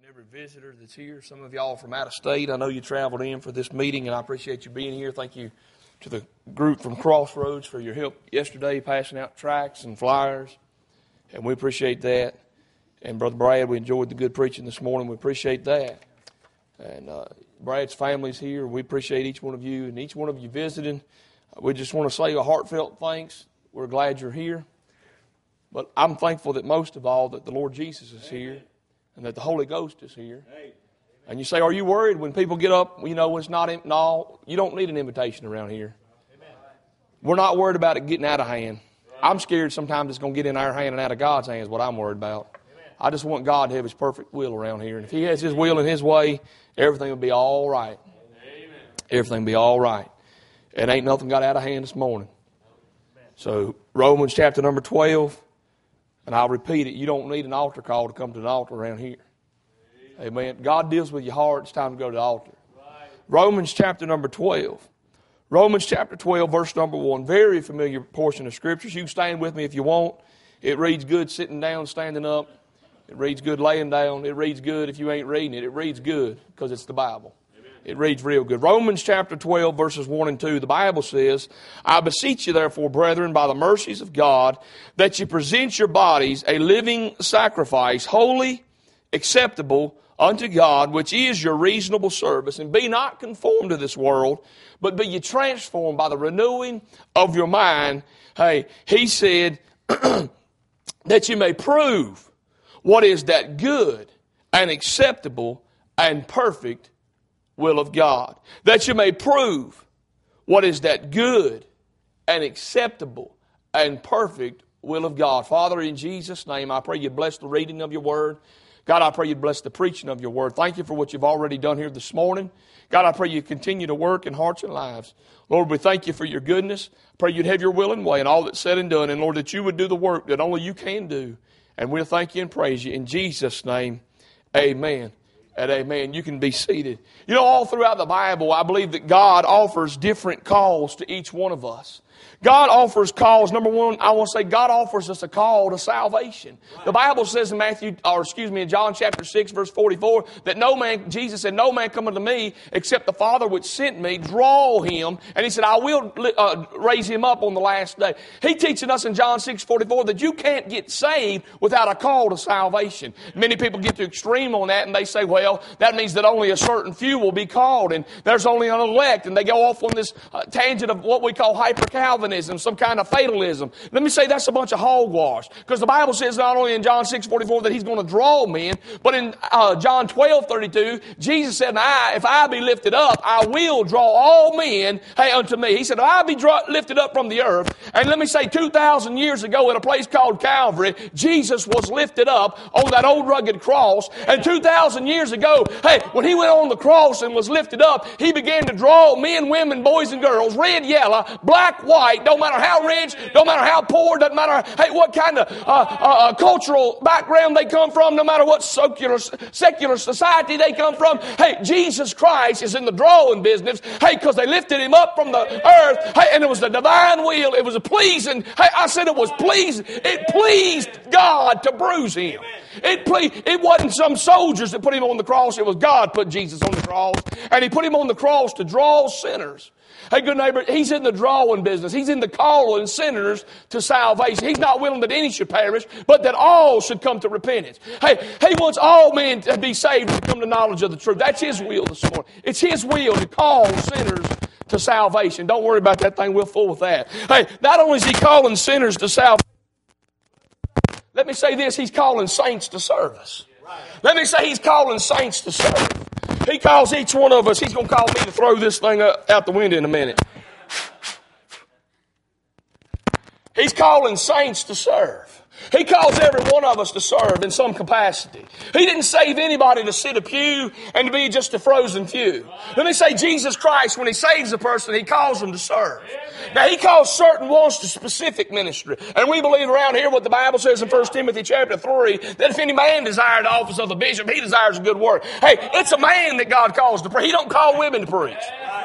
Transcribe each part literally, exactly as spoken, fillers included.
every visitor that's here. Some of y'all from out of state. I know you traveled in for this meeting, and I appreciate you being here. Thank you to the group from Crossroads for your help yesterday, passing out tracts and flyers, and we appreciate that. And Brother Brad, we enjoyed the good preaching this morning. We appreciate that. And uh, Brad's family's here. We appreciate each one of you, and each one of you visiting. We just want to say a heartfelt thanks. We're glad you're here. But I'm thankful that most of all that the Lord Jesus is here and that the Holy Ghost is here. And you say, are you worried when people get up? You know, it's not, no, you don't need an invitation around here. We're not worried about it getting out of hand. I'm scared sometimes it's going to get in our hand and out of God's hand is what I'm worried about. I just want God to have His perfect will around here. And if He has His will and His way, everything will be all right. Everything will be all right. It ain't nothing got out of hand this morning. So Romans chapter number twelve, and I'll repeat it, you don't need an altar call to come to an altar around here. Amen. God deals with your heart. It's time to go to the altar. Romans chapter number twelve. Romans chapter twelve, verse number one. Very familiar portion of Scriptures. You can stand with me if you want. It reads good sitting down, standing up. It reads good laying down. It reads good if you ain't reading it. It reads good because it's the Bible. It reads real good. Romans chapter twelve, verses one and two, the Bible says, I beseech you therefore, brethren, by the mercies of God, that you present your bodies a living sacrifice, holy, acceptable unto God, which is your reasonable service. And be not conformed to this world, but be ye transformed by the renewing of your mind. Hey, he said, that you may prove what is that good and acceptable and perfect will of God. That you may prove what is that good and acceptable and perfect will of God. Father, in Jesus' name, I pray you bless the reading of your word. God, I pray you bless the preaching of your word. Thank you for what you've already done here this morning. God, I pray you continue to work in hearts and lives. Lord, we thank you for your goodness. Pray you'd have your will and way in all that's said and done. And Lord, that you would do the work that only you can do. And we'll thank you and praise you. In Jesus' name, amen. And amen. You can be seated. You know, all throughout the Bible, I believe that God offers different calls to each one of us. God offers calls. Number one, I want to say God offers us a call to salvation. The Bible says in Matthew, or excuse me, in John chapter six, verse forty-four, that no man, Jesus said, no man cometh to me except the Father which sent me, draw him. And He said, I will uh, raise him up on the last day. He teaching us in John six, forty-four that you can't get saved without a call to salvation. Many people get to extreme on that and they say, well, that means that only a certain few will be called and there's only an elect. And they go off on this uh, tangent of what we call hyper-Calvinism. Some kind of fatalism. Let me say that's a bunch of hogwash. Because the Bible says not only in John six forty-four that He's going to draw men, but in uh, John twelve thirty-two, Jesus said, I, if I be lifted up, I will draw all men hey, unto me. He said, if I be draw, lifted up from the earth, and let me say two thousand years ago at a place called Calvary, Jesus was lifted up on that old rugged cross. And two thousand years ago, hey, when He went on the cross and was lifted up, He began to draw men, women, boys, and girls, red, yellow, black, white, don't matter how rich, don't matter how poor, doesn't matter hey, what kind of uh, uh, cultural background they come from, no matter what secular, secular society they come from. Hey, Jesus Christ is in the drawing business. Hey, because they lifted Him up from the earth. Hey, and it was the divine will. It was a pleasing. Hey, I said it was pleasing. It pleased God to bruise Him. It pleased. It wasn't some soldiers that put Him on the cross. It was God put Jesus on the cross. And He put Him on the cross to draw sinners. Hey, good neighbor, He's in the drawing business. He's in the calling sinners to salvation. He's not willing that any should perish, but that all should come to repentance. Hey, He wants all men to be saved and come to knowledge of the truth. That's His will this morning. It's His will to call sinners to salvation. Don't worry about that thing. We'll fool with that. Hey, not only is He calling sinners to salvation, let me say this, He's calling saints to service. Let me say He's calling saints to serve. He calls each one of us. He's going to call me to throw this thing out the window in a minute. He's calling saints to serve. He calls every one of us to serve in some capacity. He didn't save anybody to sit a pew and to be just a frozen few. Let me say Jesus Christ, when He saves a person, He calls them to serve. Now, He calls certain ones to specific ministry. And we believe around here what the Bible says in First Timothy chapter three, that if any man desire the office of the bishop, he desires a good work. Hey, it's a man that God calls to preach. He don't call women to preach.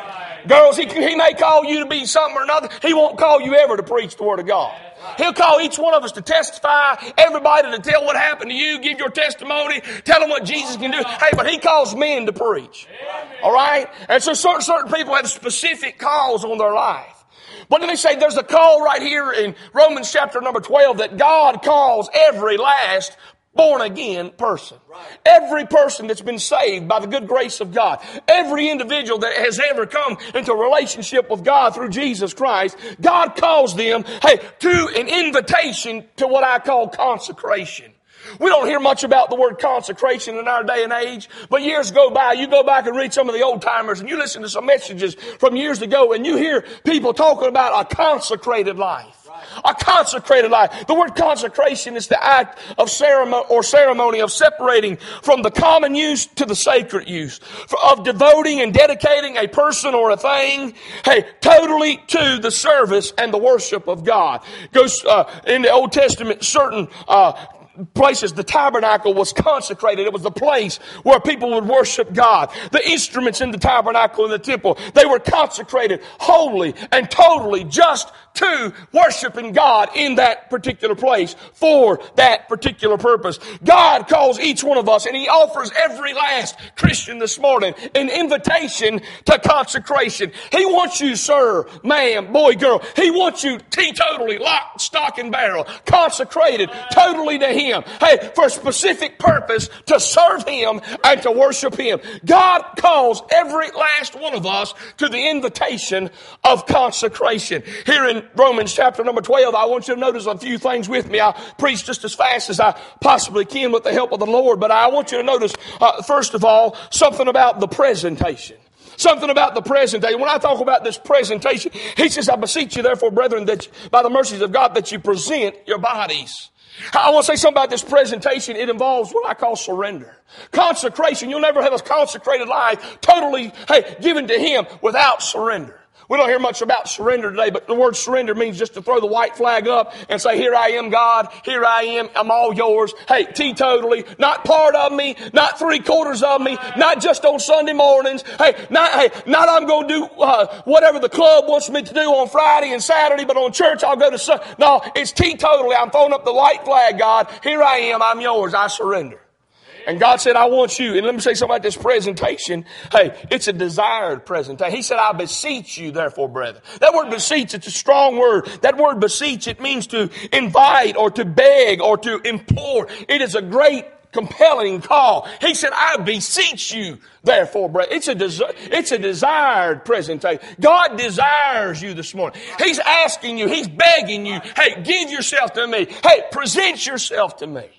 Girls, he, he may call you to be something or another. He won't call you ever to preach the Word of God. He'll call each one of us to testify, everybody to tell what happened to you, give your testimony, tell them what Jesus can do. Hey, but he calls men to preach. All right? And so certain, certain people have specific calls on their life. But let me say, there's a call right here in Romans chapter number twelve that God calls every last born-again person. Every person that's been saved by the good grace of God. Every individual that has ever come into a relationship with God through Jesus Christ, God calls them, hey, to an invitation to what I call consecration. We don't hear much about the word consecration in our day and age, but years go by, you go back and read some of the old timers and you listen to some messages from years ago and you hear people talking about a consecrated life. A consecrated life. The word consecration is the act of ceremony or ceremony of separating from the common use to the sacred use, of devoting and dedicating a person or a thing, hey, totally to the service and the worship of God. Goes uh, in the Old Testament, certain uh, places, the tabernacle was consecrated. It was the place where people would worship God. The instruments in the tabernacle in the temple, they were consecrated wholly and totally just to worshiping God in that particular place for that particular purpose. God calls each one of us, and He offers every last Christian this morning an invitation to consecration. He wants you, sir, ma'am, boy, girl. He wants you teetotally, lock, stock, and barrel, consecrated totally to Him. Hey, for a specific purpose, to serve Him and to worship Him. God calls every last one of us to the invitation of consecration. Here in Romans chapter number twelve, I want you to notice a few things with me. I'll preach just as fast as I possibly can with the help of the Lord, but I want you to notice, uh, first of all, something about the presentation. Something about the presentation. When I talk about this presentation, he says, I beseech you therefore, brethren, that by the mercies of God, that you present your bodies. I want to say something about this presentation. It involves what I call surrender. Consecration. You'll never have a consecrated life totally, hey, given to Him without surrender. We don't hear much about surrender today, but the word surrender means just to throw the white flag up and say, here I am, God, here I am, I'm all yours. Hey, teetotally, not part of me, not three quarters of me, not just on Sunday mornings. Hey, not, hey, not I'm going to do uh, whatever the club wants me to do on Friday and Saturday, but on church I'll go to Sunday. No, it's teetotally. I'm throwing up the white flag, God. Here I am, I'm yours, I surrender. And God said, I want you. And let me say something about this presentation. Hey, it's a desired presentation. He said, I beseech you, therefore, brethren. That word beseech, it's a strong word. That word beseech, it means to invite or to beg or to implore. It is a great, compelling call. He said, I beseech you, therefore, brethren. It's a, desi- it's a desired presentation. God desires you this morning. He's asking you. He's begging you. Hey, give yourself to me. Hey, present yourself to me.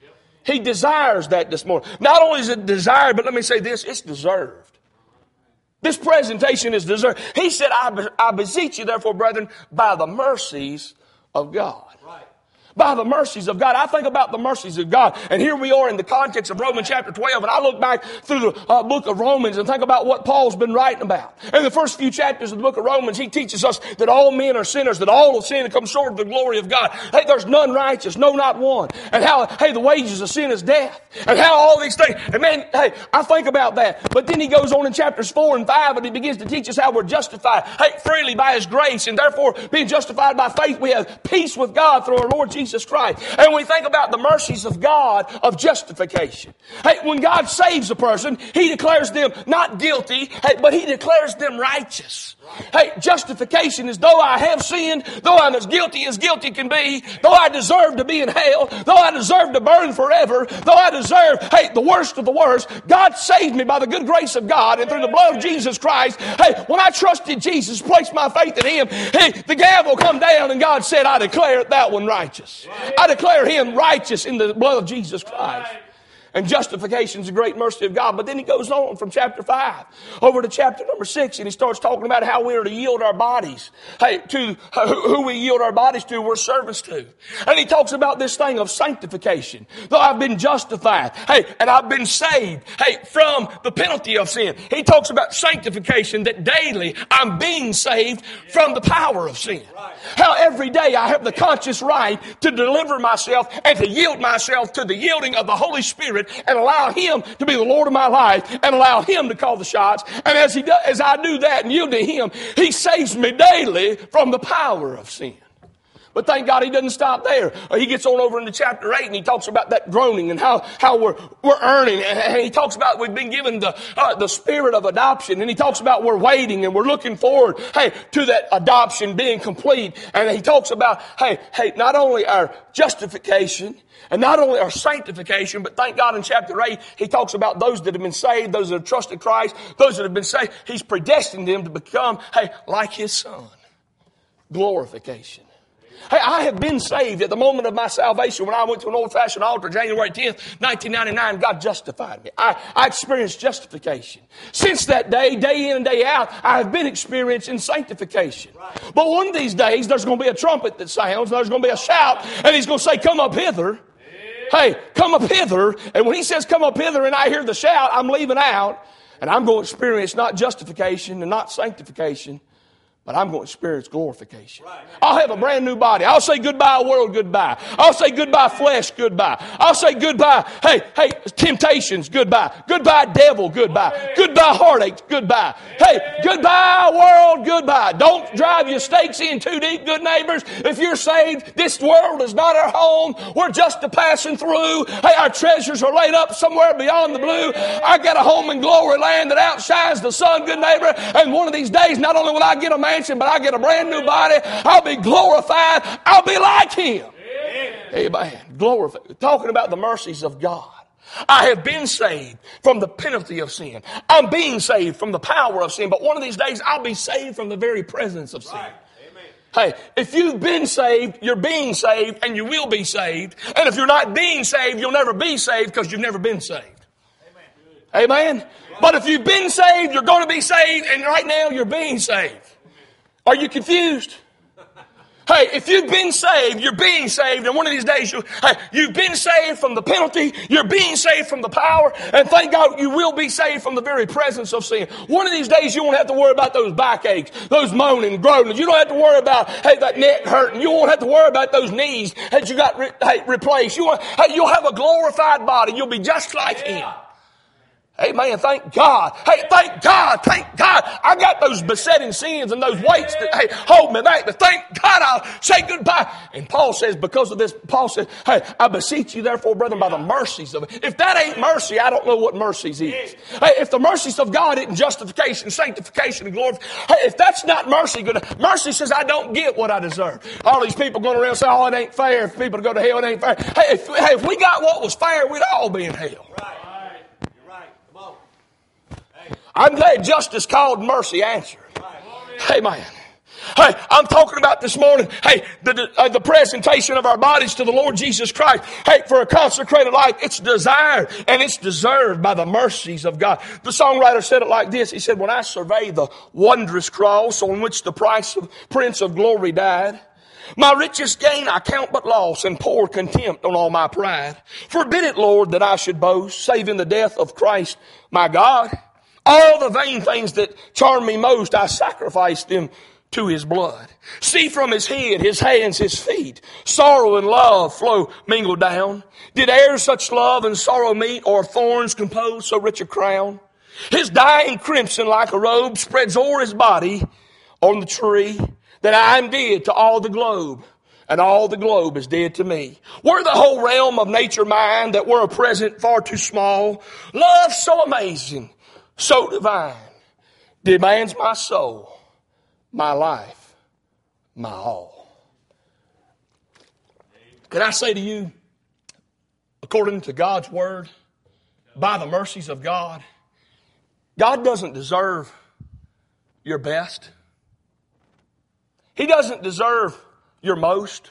He desires that this morning. Not only is it desired, but let me say this, it's deserved. This presentation is deserved. He said, I, be, I beseech you, therefore, brethren, by the mercies of God. Right. By the mercies of God. I think about the mercies of God. And here we are in the context of Romans chapter twelve. And I look back through the uh, book of Romans and think about what Paul's been writing about. In the first few chapters of the book of Romans, he teaches us that all men are sinners, that all have sinned and come short of the glory of God. Hey, there's none righteous, no, not one. And how, hey, the wages of sin is death. And how all these things. And man, hey, I think about that. But then he goes on in chapters four and five and he begins to teach us how we're justified. Hey, freely by His grace. And therefore, being justified by faith, we have peace with God through our Lord Jesus Christ. And we think about the mercies of God of justification. Hey, when God saves a person, He declares them not guilty, hey, but He declares them righteous. Hey, justification is though I have sinned, though I'm as guilty as guilty can be, though I deserve to be in hell, though I deserve to burn forever, though I deserve, hey, the worst of the worst, God saved me by the good grace of God and through the blood of Jesus Christ. Hey, when I trusted Jesus, placed my faith in Him, hey, the gavel come down and God said, I declare that one righteous. I declare him righteous in the blood of Jesus Christ. And justification is a great mercy of God. But then he goes on from chapter five over to chapter number six, and he starts talking about how we are to yield our bodies. Hey, to who we yield our bodies to, we're servants to. And he talks about this thing of sanctification. Though I've been justified, hey, and I've been saved, hey, from the penalty of sin. He talks about sanctification, that daily I'm being saved from the power of sin. How every day I have the conscious right to deliver myself and to yield myself to the yielding of the Holy Spirit Spirit and allow Him to be the Lord of my life and allow Him to call the shots. And as, he does, as I do that and yield to Him, He saves me daily from the power of sin. But thank God He doesn't stop there. He gets on over into chapter eight and he talks about that groaning and how, how we're, we're earning. And he talks about we've been given the, uh, the spirit of adoption. And he talks about we're waiting and we're looking forward, hey, to that adoption being complete. And he talks about, hey, hey, not only our justification and not only our sanctification, but thank God in chapter eight, he talks about those that have been saved, those that have trusted Christ, those that have been saved. He's predestined them to become, hey, like His Son. Glorification. Hey, I have been saved at the moment of my salvation. When I went to an old-fashioned altar, January tenth, nineteen ninety-nine, God justified me. I, I experienced justification. Since that day, day in and day out, I have been experiencing sanctification. Right. But one of these days, there's going to be a trumpet that sounds, and there's going to be a shout, and He's going to say, come up hither. Hey, come up hither. And when He says come up hither and I hear the shout, I'm leaving out, and I'm going to experience not justification and not sanctification, but I'm going to experience glorification. I'll have a brand new body. I'll say goodbye world, goodbye. I'll say goodbye flesh, goodbye. I'll say goodbye, hey, hey, temptations, goodbye. Goodbye devil, goodbye. Goodbye heartaches, goodbye. Hey, goodbye world, goodbye. Don't drive your stakes in too deep, good neighbors. If you're saved, this world is not our home. We're just a passing through. Hey, our treasures are laid up somewhere beyond the blue. I got a home in glory land that outshines the sun, good neighbor. And one of these days, not only will I get a man, but I get a brand new body. I'll be glorified. I'll be like Him. Amen. Amen. Glorified. Talking about the mercies of God. I have been saved from the penalty of sin. I'm being saved from the power of sin. But one of these days, I'll be saved from the very presence of sin. Right. Hey, if you've been saved, you're being saved, and you will be saved. And if you're not being saved, you'll never be saved because you've never been saved. Amen. Amen. But if you've been saved, you're going to be saved, and right now you're being saved. Are you confused? Hey, if you've been saved, you're being saved, and one of these days you, hey, you've been saved from the penalty, you're being saved from the power, and thank God you will be saved from the very presence of sin. One of these days you won't have to worry about those backaches, those moaning, groaning. You don't have to worry about, hey, that neck hurting. You won't have to worry about those knees that you got re- hey, replaced. You won't, hey, you'll have a glorified body. You'll be just like Him. Amen. Thank God. Hey, thank God. Thank God. I got those besetting sins and those weights that, hey, hold me back. But thank God I'll say goodbye. And Paul says, because of this, Paul says, hey, I beseech you therefore, brethren, by the mercies of it. If that ain't mercy, I don't know what mercies is. Hey, if the mercies of God isn't justification, sanctification, and glory, hey, if that's not mercy, good, mercy says I don't get what I deserve. All these people going around saying, oh, it ain't fair. If people go to hell, it ain't fair. Hey, if, hey, if we got what was fair, we'd all be in hell. Right. I'm glad justice called, mercy answered. Amen. Hey, I'm talking about this morning, hey, the, uh, the presentation of our bodies to the Lord Jesus Christ. Hey, for a consecrated life, it's desired and it's deserved by the mercies of God. The songwriter said it like this. He said, when I survey the wondrous cross on which the price of Prince of Glory died, my richest gain I count but loss and pour contempt on all my pride. Forbid it, Lord, that I should boast, save in the death of Christ my God. All the vain things that charm me most, I sacrifice them to His blood. See from His head, His hands, His feet, sorrow and love flow mingled down. Did e'er such love and sorrow meet, or thorns compose so rich a crown? His dying crimson like a robe spreads o'er His body on the tree, that I am dead to all the globe, and all the globe is dead to me. Were the whole realm of nature mine, that were a present far too small, love so amazing, so divine, demands my soul, my life, my all. Can I say to you, according to God's word, by the mercies of God, God doesn't deserve your best. He doesn't deserve your most.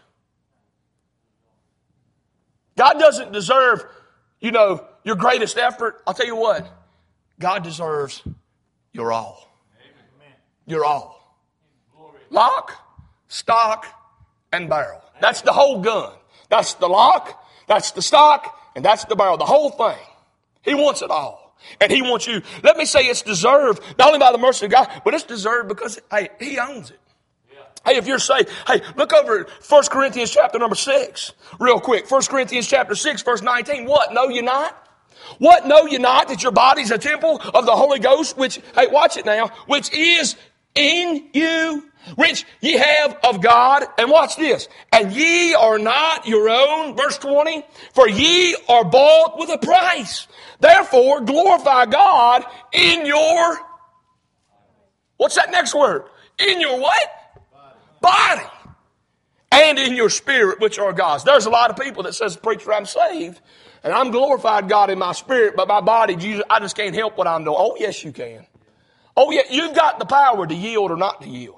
God doesn't deserve, you know, your greatest effort. I'll tell you what. God deserves your all. Your all. Lock, stock, and barrel. That's the whole gun. That's the lock, that's the stock, and that's the barrel. The whole thing. He wants it all. And He wants you. Let me say it's deserved, not only by the mercy of God, but it's deserved because, hey, He owns it. Hey, if you're saved, hey, look over at First Corinthians chapter number six, real quick. First Corinthians chapter six, verse nineteen. What? Know you not? What, know you not that your body is a temple of the Holy Ghost, which, hey, watch it now, which is in you, which ye have of God. And watch this. And ye are not your own, verse twenty, for ye are bought with a price. Therefore, glorify God in your, what's that next word? In your what? Body. Body. And in your spirit, which are God's. There's a lot of people that says, preacher, I'm saved. And I'm glorified God in my spirit, but my body, Jesus, I just can't help what I'm doing. Oh, yes, you can. Oh, yeah, you've got the power to yield or not to yield.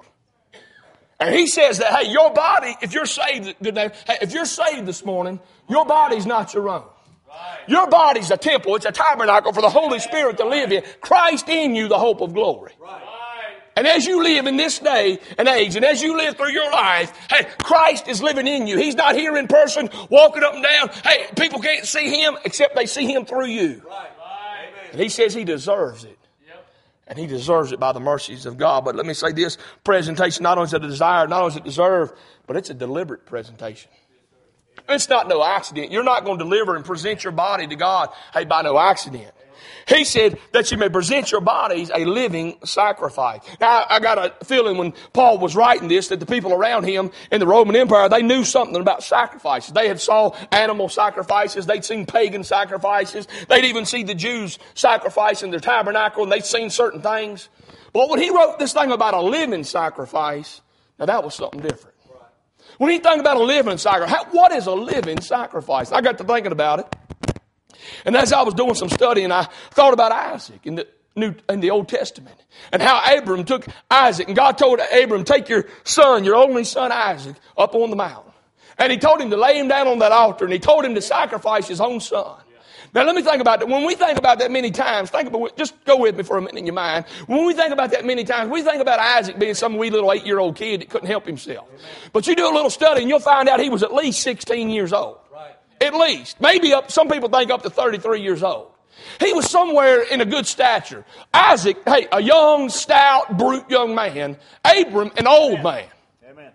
And he says that, hey, your body, if you're saved, good name, hey, if you're saved this morning, your body's not your own. Right. Your body's a temple. It's a tabernacle for the Holy Spirit to live in. Christ in you, the hope of glory. Right. And as you live in this day and age, and as you live through your life, hey, Christ is living in you. He's not here in person, walking up and down. Hey, people can't see Him except they see Him through you. Right. And He says He deserves it. Yep. And He deserves it by the mercies of God. But let me say this, presentation not only is it a desire, not only is it deserved, but it's a deliberate presentation. It's not no accident. You're not going to deliver and present your body to God, hey, by no accident. He said that you may present your bodies a living sacrifice. Now, I got a feeling when Paul was writing this that the people around him in the Roman Empire, they knew something about sacrifices. They had saw animal sacrifices. They'd seen pagan sacrifices. They'd even see the Jews sacrifice in their tabernacle, and they'd seen certain things. But when he wrote this thing about a living sacrifice, now that was something different. When he think about a living sacrifice, what is a living sacrifice? I got to thinking about it. And as I was doing some studying, I thought about Isaac in the New, in the Old Testament, and how Abram took Isaac, and God told Abram, take your son, your only son Isaac, up on the mountain. And He told him to lay him down on that altar, and He told him to sacrifice his own son. Now let me think about that. When we think about that many times, think about, just go with me for a minute in your mind. When we think about that many times, we think about Isaac being some wee little eight-year-old kid that couldn't help himself. But you do a little study, and you'll find out he was at least sixteen years old. At least. Maybe up, some people think up to thirty-three years old. He was somewhere in a good stature. Isaac, hey, a young, stout, brute young man. Abram, an old man. Amen.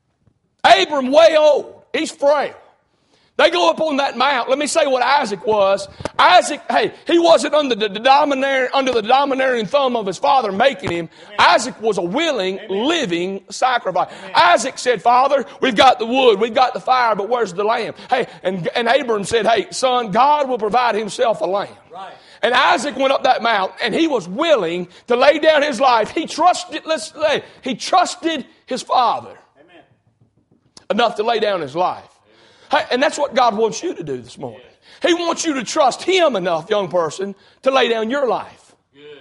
Abram, way old. He's frail. They go up on that mount. Let me say what Isaac was. Isaac, hey, he wasn't under the, the domineering, under the domineering thumb of his father making him. Amen. Isaac was a willing, Amen. living sacrifice. Amen. Isaac said, Father, we've got the wood, we've got the fire, but where's the lamb? Hey, and, and Abram said, hey, son, God will provide Himself a lamb. Right. And Isaac went up that mount, and he was willing to lay down his life. He trusted, let's say, he trusted his father. Amen. Enough to lay down his life. Hey, and that's what God wants you to do this morning. He wants you to trust Him enough, young person, to lay down your life. Good.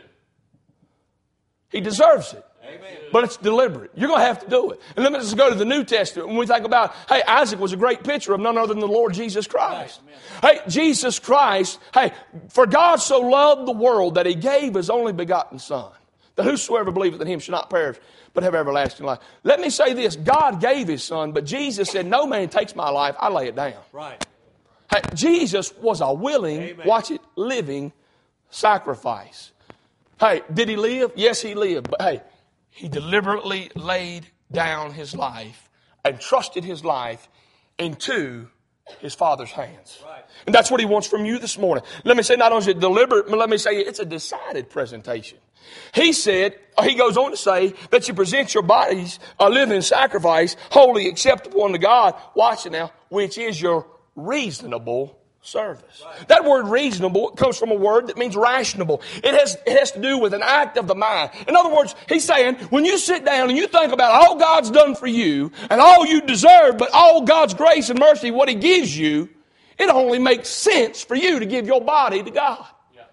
He deserves it. Amen. But it's deliberate. You're going to have to do it. And let me just go to the New Testament. When we think about, hey, Isaac was a great picture of none other than the Lord Jesus Christ. Right. Hey, Jesus Christ, hey, for God so loved the world that He gave His only begotten Son, that whosoever believeth in Him should not perish, but have everlasting life. Let me say this. God gave His Son, but Jesus said, no man takes my life, I lay it down. Right. Hey, Jesus was a willing, Amen. watch it, living sacrifice. Hey, did He live? Yes, He lived. But hey, He deliberately laid down His life and trusted His life into His Father's hands. Right. And that's what He wants from you this morning. Let me say, not only is it deliberate, but let me say it's a decided presentation. He said, He goes on to say that you present your bodies a living sacrifice, holy, acceptable unto God. Watch it now, which is your reasonable service. Right. That word reasonable comes from a word that means rational. It has, it has to do with an act of the mind. In other words, He's saying, when you sit down and you think about all God's done for you and all you deserve, but all God's grace and mercy, what He gives you, it only makes sense for you to give your body to God.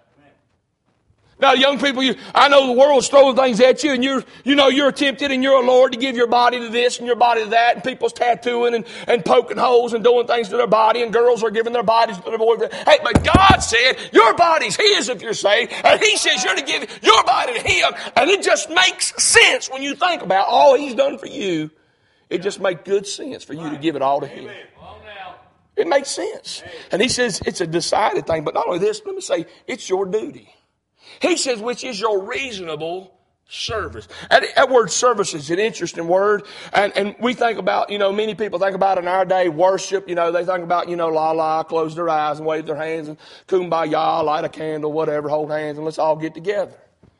Now, young people, you, I know the world's throwing things at you, and you're, you know, you're tempted, and you're a Lord to give your body to this and your body to that, and people's tattooing and, and poking holes and doing things to their body, and girls are giving their bodies to their boyfriend. Hey, but God said your body's His if you're saved, and He says you're to give your body to Him, and it just makes sense when you think about all He's done for you. It just makes good sense for you to give it all to Him. It makes sense. And He says it's a decided thing, but not only this, let me say, it's your duty. He says, which is your reasonable Service. That, that word service is an interesting word. And, and we think about, you know, many people think about in our day, worship. You know, they think about, you know, la la, close their eyes and wave their hands and kumbaya, light a candle, whatever, hold hands and let's all get together.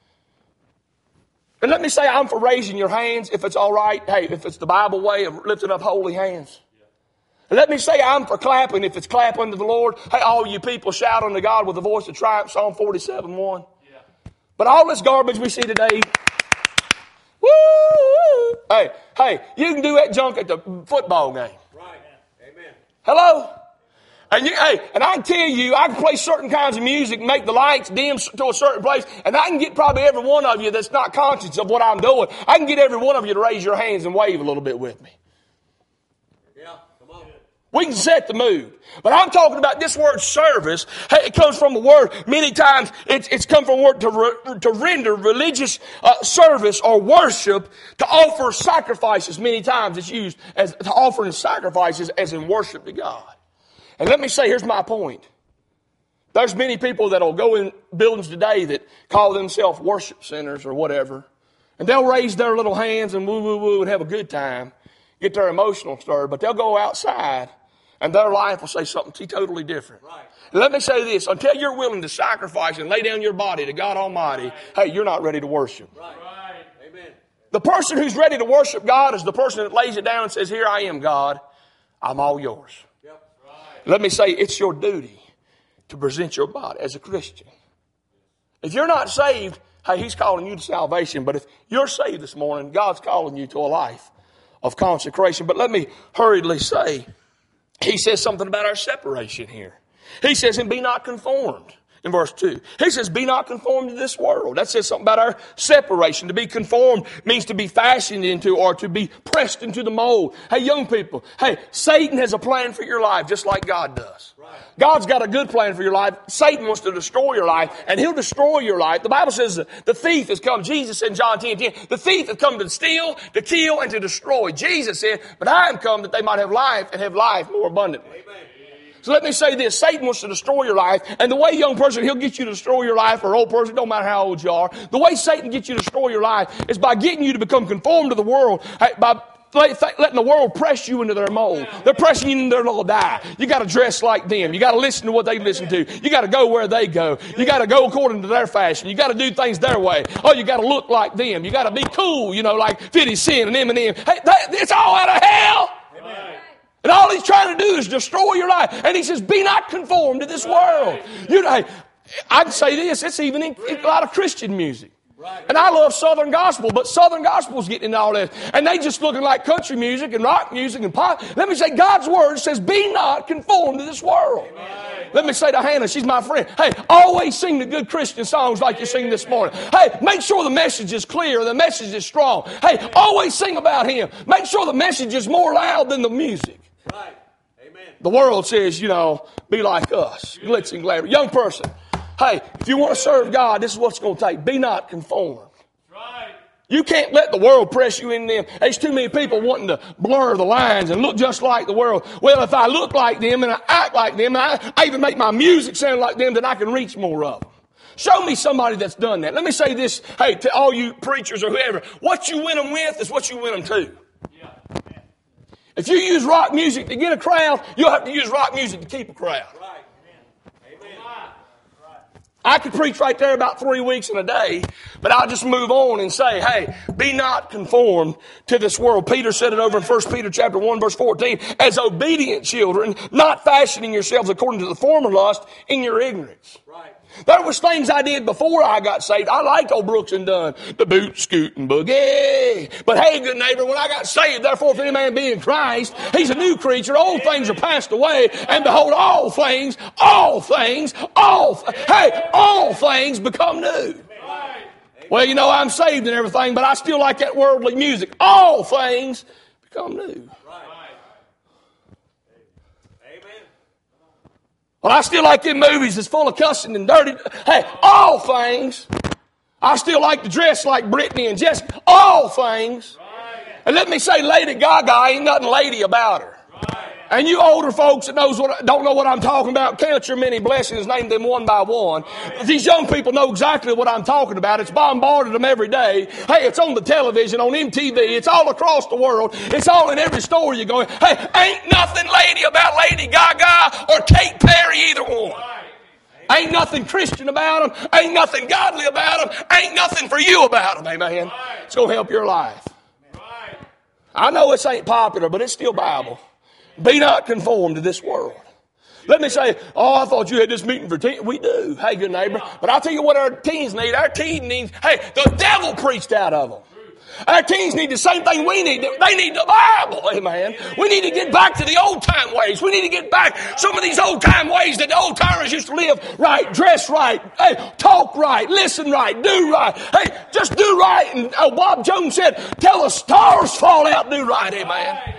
And let me say I'm for raising your hands if it's all right. Hey, if it's the Bible way of lifting up holy hands. And let me say I'm for clapping if it's clap unto the Lord. Hey, all you people shout unto God with the voice of triumph, Psalm forty-seven one. But all this garbage we see today, woo! Hey, hey, you can do that junk at the football game. Right. Amen. Hello? And you, hey, and I can tell you, I can play certain kinds of music, make the lights dim to a certain place, and I can get probably every one of you that's not conscious of what I'm doing. I can get every one of you to raise your hands and wave a little bit with me. Yeah, come on. We can set the mood. But I'm talking about this word service. Hey, it comes from the word, many times it's, it's come from the word to, re, to render religious uh, service or worship, to offer sacrifices. Many times it's used as to offering sacrifices as in worship to God. And let me say, here's my point. There's many people that will go in buildings today that call themselves worship centers or whatever. And they'll raise their little hands and woo, woo, woo and have a good time. Get their emotional stirred. But they'll go outside and their life will say something totally different. Right. Let me say this. Until you're willing to sacrifice and lay down your body to God Almighty, right, hey, you're not ready to worship. Right. Right. Amen. The person who's ready to worship God is the person that lays it down and says, here I am, God. I'm all yours. Yep. Right. Let me say, it's your duty to present your body as a Christian. If you're not saved, hey, He's calling you to salvation. But if you're saved this morning, God's calling you to a life of consecration. But let me hurriedly say, He says something about our separation here. He says, and be not conformed. In verse two, He says, be not conformed to this world. That says something about our separation. To be conformed means to be fashioned into or to be pressed into the mold. Hey, young people, hey, Satan has a plan for your life just like God does. Right. God's got a good plan for your life. Satan wants to destroy your life, and he'll destroy your life. The Bible says the thief has come. Jesus said in John ten ten, the thief has come to steal, to kill, and to destroy. Jesus said, but I am come that they might have life and have life more abundantly. Amen. So let me say this. Satan wants to destroy your life. And the way, young person, he'll get you to destroy your life, or old person, don't matter how old you are. The way Satan gets you to destroy your life is by getting you to become conformed to the world, by letting the world press you into their mold. They're pressing you into their little die. You got to dress like them. You got to listen to what they listen to. You got to go where they go. You got to go according to their fashion. You got to do things their way. Oh, you got to look like them. You got to be cool, you know, like fifty cent and Eminem. Hey, that, it's all out of hell. Amen. And all he's trying to do is destroy your life. And he says, be not conformed to this world. You know, I can say this, it's even in, in a lot of Christian music. And I love Southern gospel, but Southern gospel's getting into all this. And they just looking like country music and rock music and pop. Let me say, God's word says, be not conformed to this world. Amen. Let me say to Hannah, she's my friend. Hey, always sing the good Christian songs like you sing this morning. Hey, make sure the message is clear, the message is strong. Hey, always sing about Him. Make sure the message is more loud than the music. Right. Amen. The world says, you know, be like us. Glitz and glamour. Young person, hey, if you want to serve God, this is what it's going to take. Be not conformed. Right. You can't let the world press you in them. There's too many people wanting to blur the lines and look just like the world. Well, if I look like them and I act like them, and I, I even make my music sound like them, then I can reach more of them. Show me somebody that's done that. Let me say this, hey, to all you preachers or whoever, what you win them with is what you win them to. Yeah. If you use rock music to get a crowd, you'll have to use rock music to keep a crowd. Right. Amen. Amen. I could preach right there about three weeks in a day, but I'll just move on and say, hey, be not conformed to this world. Peter said it over in First Peter chapter one, verse fourteen, as obedient children, not fashioning yourselves according to the former lust in your ignorance. Right. There was things I did before I got saved. I liked old Brooks and Dunn, the boot, scoot, and boogie. But hey, good neighbor, when I got saved, therefore if any man be in Christ, he's a new creature. Old things are passed away, and behold, all things, all things, all, hey, all things become new. Well, you know, I'm saved and everything, but I still like that worldly music. All things become new. Well, I still like them movies that's full of cussing and dirty. Hey, all things. I still like to dress like Britney and Jessica. All things. Right. And let me say, Lady Gaga ain't nothing lady about her. Right. And you older folks that knows what, don't know what I'm talking about, count your many blessings, name them one by one. These young people know exactly what I'm talking about. It's bombarded them every day. Hey, it's on the television, on M T V. It's all across the world. It's all in every store you're going. Hey, ain't nothing lady about Lady Gaga or Katy Perry, either one. Ain't nothing Christian about them. Ain't nothing godly about them. Ain't nothing for you about them, amen. It's going to help your life. I know this ain't popular, but it's still Bible. Be not conformed to this world. Let me say, oh, I thought you had this meeting for teens. We do. Hey, good neighbor. But I'll tell you what our teens need. Our teens need, hey, the devil preached out of them. Our teens need the same thing we need. They need the Bible, amen. We need to get back to the old time ways. We need to get back some of these old time ways that the old timers used to live right, dress right, hey, talk right, listen right, do right. Hey, just do right. And oh, Bob Jones said, till the stars fall out, do right, amen.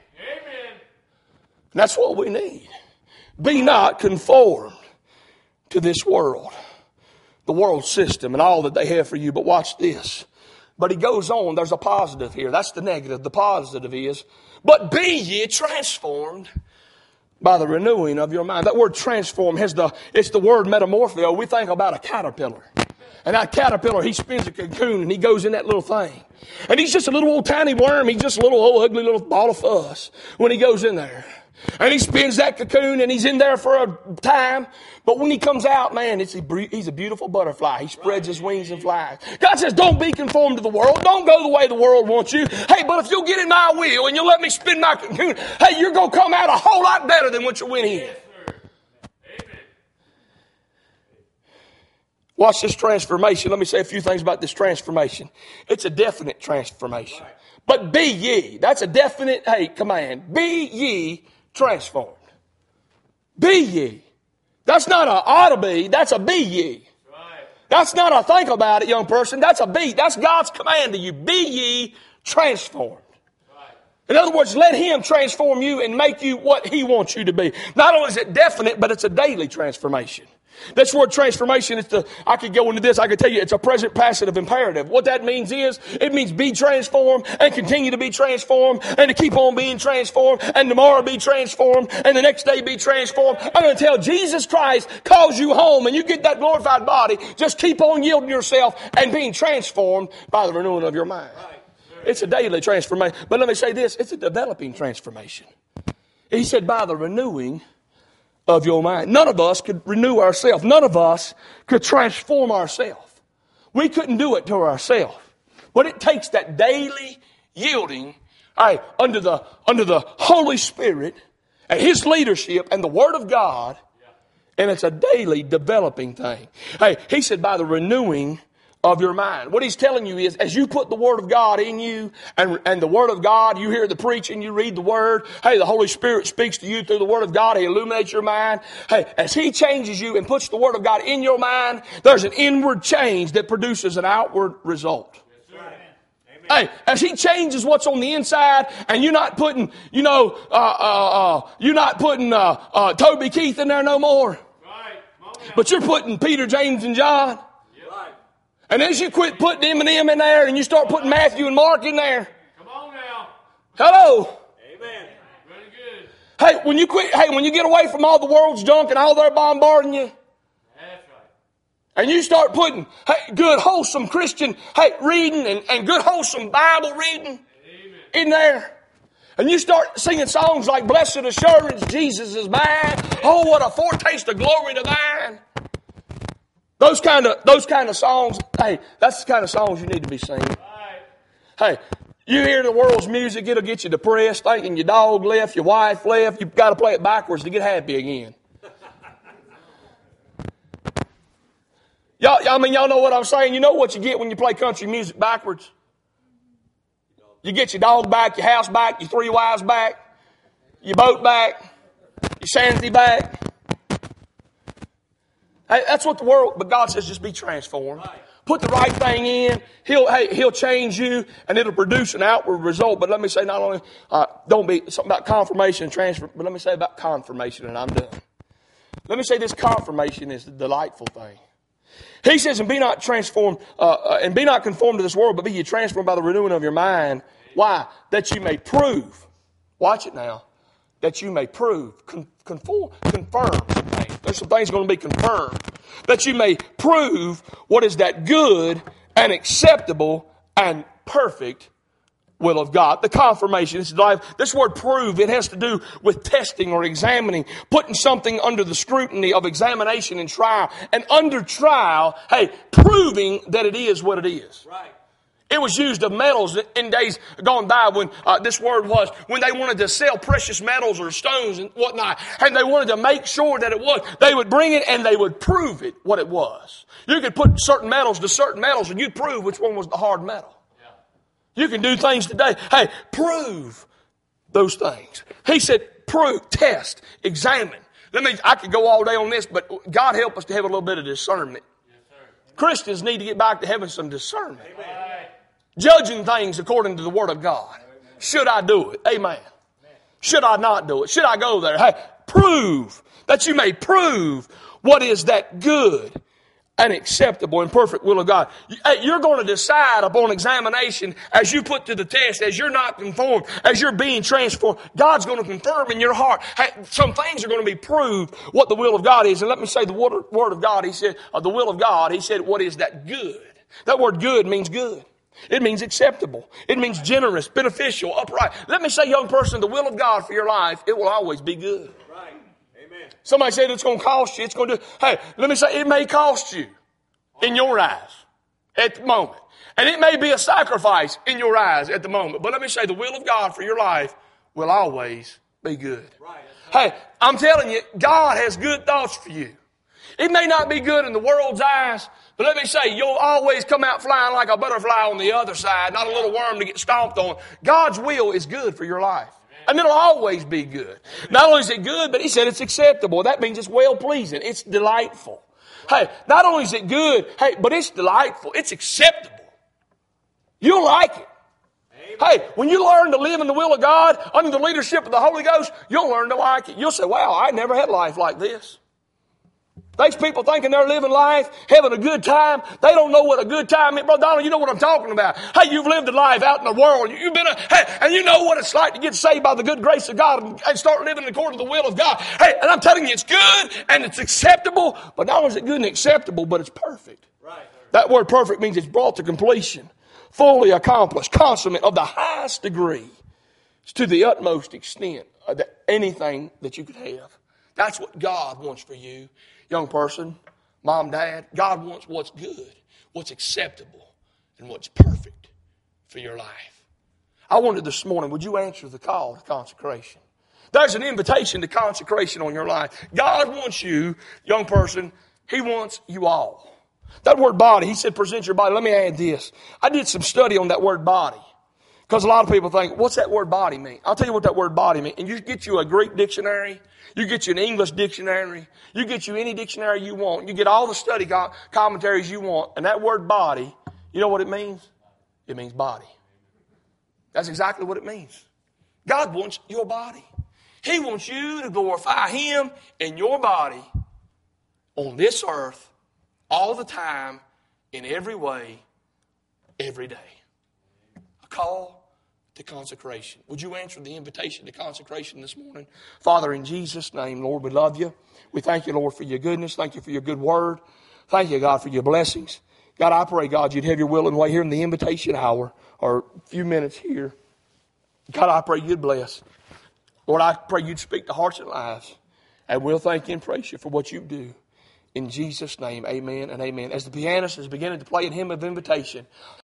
And that's what we need. Be not conformed to this world, the world system and all that they have for you. But watch this. But he goes on, there's a positive here. That's the negative. The positive is, but be ye transformed by the renewing of your mind. That word transform has the, it's the word metamorpho. We think about a caterpillar. And that caterpillar, he spins a cocoon and he goes in that little thing. And he's just a little old tiny worm. He's just a little old ugly little ball of fuss when he goes in there. And he spins that cocoon and he's in there for a time. But when he comes out, man, it's a, he's a beautiful butterfly. He spreads his wings and flies. God says, don't be conformed to the world. Don't go the way the world wants you. Hey, but if you'll get in my will and you'll let me spin my cocoon, hey, you're going to come out a whole lot better than what you went in. Watch this transformation. Let me say a few things about this transformation. It's a definite transformation. But be ye. That's a definite, hey, command. Be ye transformed. Be ye. That's not a ought to be. That's a be ye. That's not a think about it, young person. That's a be. That's God's command to you. Be ye transformed. In other words, let Him transform you and make you what He wants you to be. Not only is it definite, but it's a daily transformation. This word transformation, it's the, I could go into this, I could tell you it's a present passive imperative. What that means is, it means be transformed and continue to be transformed and to keep on being transformed and tomorrow be transformed and the next day be transformed. I'm going to tell Jesus Christ calls you home and you get that glorified body. Just keep on yielding yourself and being transformed by the renewing of your mind. It's a daily transformation. But let me say this, it's a developing transformation. He said by the renewing of your mind. None of us could renew ourselves. None of us could transform ourselves. We couldn't do it to ourselves. But it takes that daily yielding, hey, under the under the Holy Spirit and His leadership and the Word of God, and it's a daily developing thing. Hey, He said by the renewing of your mind. What He's telling you is, as you put the Word of God in you, and, and the Word of God, you hear the preaching, you read the Word, hey, the Holy Spirit speaks to you through the Word of God, He illuminates your mind. Hey, as He changes you and puts the Word of God in your mind, there's an inward change that produces an outward result. Hey, as He changes what's on the inside, and you're not putting, you know, uh, uh, uh, you're not putting uh, uh, Toby Keith in there no more, but you're putting Peter, James, and John. And as you quit putting Eminem in there and you start putting Matthew and Mark in there. Come on now. Hello. Amen. Very good. Hey, when you quit, hey, when you get away from all the world's junk and all they're bombarding you. That's right. And you start putting, hey, good, wholesome Christian, hey, reading and, and good, wholesome Bible reading. Amen. In there. And you start singing songs like Blessed Assurance, Jesus is mine. Oh, what a foretaste of glory divine. Those kind of those kind of songs, hey, that's the kind of songs you need to be singing. Right. Hey, you hear the world's music, it'll get you depressed, thinking your dog left, your wife left. You've got to play it backwards to get happy again. y'all, I mean, y'all know what I'm saying. You know what you get when you play country music backwards? You get your dog back, your house back, your three wives back, your boat back, your sanity back. Hey, that's what the world, but God says just be transformed. Put the right thing in. He'll, hey, he'll change you and it'll produce an outward result. But let me say not only, uh, don't be something about confirmation and transfer, but let me say about confirmation and I'm done. Let me say this confirmation is the delightful thing. He says, and be not transformed, uh, uh, and be not conformed to this world, but be ye transformed by the renewing of your mind. Why? That you may prove. Watch it now. that you may prove, con- conform, confirm some things. There's some things going to be confirmed. That you may prove what is that good and acceptable and perfect will of God. The confirmation. This, life, this word prove, it has to do with testing or examining, putting something under the scrutiny of examination and trial. And under trial, hey, proving that it is what it is. Right. It was used of metals in days gone by when uh, this word was, when they wanted to sell precious metals or stones and whatnot, and they wanted to make sure that it was, they would bring it and they would prove it what it was. You could put certain metals to certain metals and you'd prove which one was the hard metal. You can do things today. Hey, prove those things. He said, prove, test, examine. Let me, I could go all day on this, but God help us to have a little bit of discernment. Yes, sir. Christians need to get back to having some discernment. Amen. Judging things according to the Word of God. Should I do it? Amen. Should I not do it? Should I go there? Hey, prove, that you may prove what is that good and acceptable and perfect will of God. You're going to decide upon examination as you put to the test, as you're not conformed, as you're being transformed. God's going to confirm in your heart. Hey, some things are going to be proved what the will of God is. And let me say the word, word of God, he said, uh, the will of God, he said, what is that good? That word good means good. It means acceptable. It means generous, beneficial, upright. Let me say, young person, the will of God for your life, it will always be good. Right. Amen. Somebody said it's going to cost you. It's going to do. Hey, let me say, it may cost you in your eyes at the moment. And it may be a sacrifice in your eyes at the moment. But let me say, the will of God for your life will always be good. Right. Hey, I'm telling you, God has good thoughts for you. It may not be good in the world's eyes, but let me say, you'll always come out flying like a butterfly on the other side, not a little worm to get stomped on. God's will is good for your life. And it'll always be good. Not only is it good, but he said it's acceptable. That means it's well-pleasing. It's delightful. Hey, not only is it good, hey, but it's delightful. It's acceptable. You'll like it. Hey, when you learn to live in the will of God under the leadership of the Holy Ghost, you'll learn to like it. You'll say, wow, I never had life like this. These people thinking they're living life, having a good time. They don't know what a good time is. Brother Donald, you know what I'm talking about. Hey, you've lived a life out in the world. You've been a, hey, and you know what it's like to get saved by the good grace of God and, and start living according to the will of God. Hey, and I'm telling you, it's good and it's acceptable. But not only is it good and acceptable, but it's perfect. Right. That word perfect means it's brought to completion, fully accomplished, consummate of the highest degree. It's to the utmost extent of the, anything that you could have. That's what God wants for you. Young person, mom, dad, God wants what's good, what's acceptable, and what's perfect for your life. I wondered this morning, would you answer the call to consecration? There's an invitation to consecration on your life. God wants you, young person, he wants you all. That word body, he said present your body. Let me add this. I did some study on that word body. Because a lot of people think, what's that word body mean? I'll tell you what that word body means. And you get you a Greek dictionary. You get you an English dictionary. You get you any dictionary you want. You get all the study commentaries you want. And that word body, you know what it means? It means body. That's exactly what it means. God wants your body. He wants you to glorify him in your body on this earth all the time, in every way, every day. A call to consecration. Would you answer the invitation to consecration this morning? Father, in Jesus' name, Lord, we love you. We thank you, Lord, for your goodness. Thank you for your good word. Thank you, God, for your blessings. God, I pray, God, you'd have your will and way here in the invitation hour, or a few minutes here. God, I pray you'd bless. Lord, I pray you'd speak to hearts and lives. And we'll thank you and praise you for what you do. In Jesus' name, amen and amen. As the pianist is beginning to play a hymn of invitation,